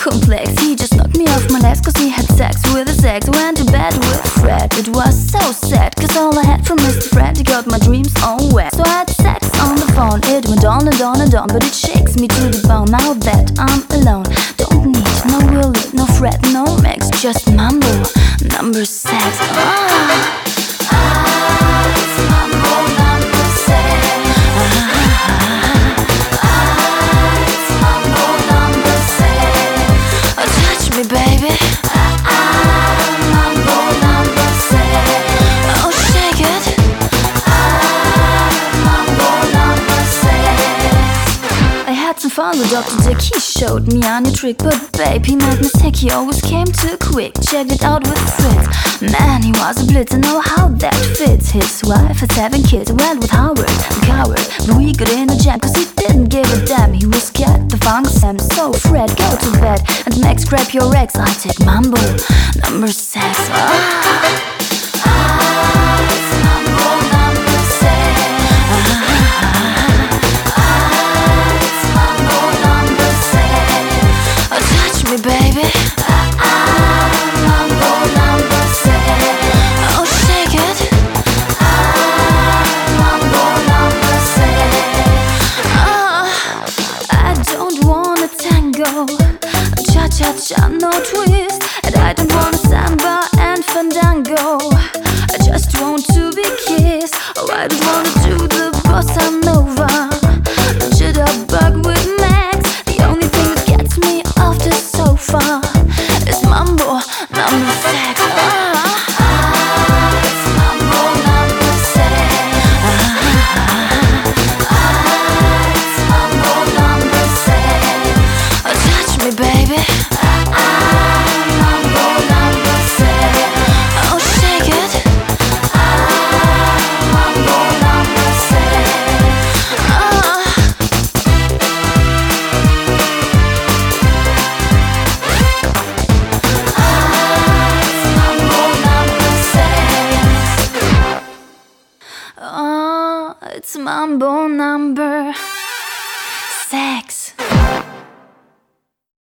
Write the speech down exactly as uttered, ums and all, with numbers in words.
complex. He just knocked me off my legs cause he had sex with his ex. Went to bed with Fred. It was so sad cause all I had from Mister Fred, he got my dreams all wet. So I had sex on the phone. It went on and on and on, but it shakes me to the bone. Now that I'm alone, don't need no Willie, no Fred, no Max, just Mambo number six. Ah. Baby, ah, Mambo number six. Oh, shake it. Ah, Mambo number six. I had some fun with Doctor Dick. He showed me a new trick, but babe, he made me sick. He always came too quick. Checked it out with Fritz. Man, he was a blitz. I know how that fits. His wife has seven kids. Went with Howard, a coward, but we got in a jam cause he didn't give a damn. He was scared the funk Sam. So Fred, go to bed, and Max, grab your ex. I take Mambo number six. Ah. Baby, ah, ah, Mambo number six. Oh, shake it. Ah, Mambo number six. Ah, I don't wanna tango, cha cha cha, no twist. And I don't wanna samba and fandango. I just want to be kissed. Oh, I don't wanna do the bossa nova, jitterbug with Max. The only thing that gets me off the sofa is Mambo number six. Ah, ah, it's Mambo number six. Ah, ah, it's Mambo number six. Oh, touch me, baby. Ah, ah, Mambo number six. Oh, shake it. Ah, Mambo number six. Ah. Oh, it's Mambo number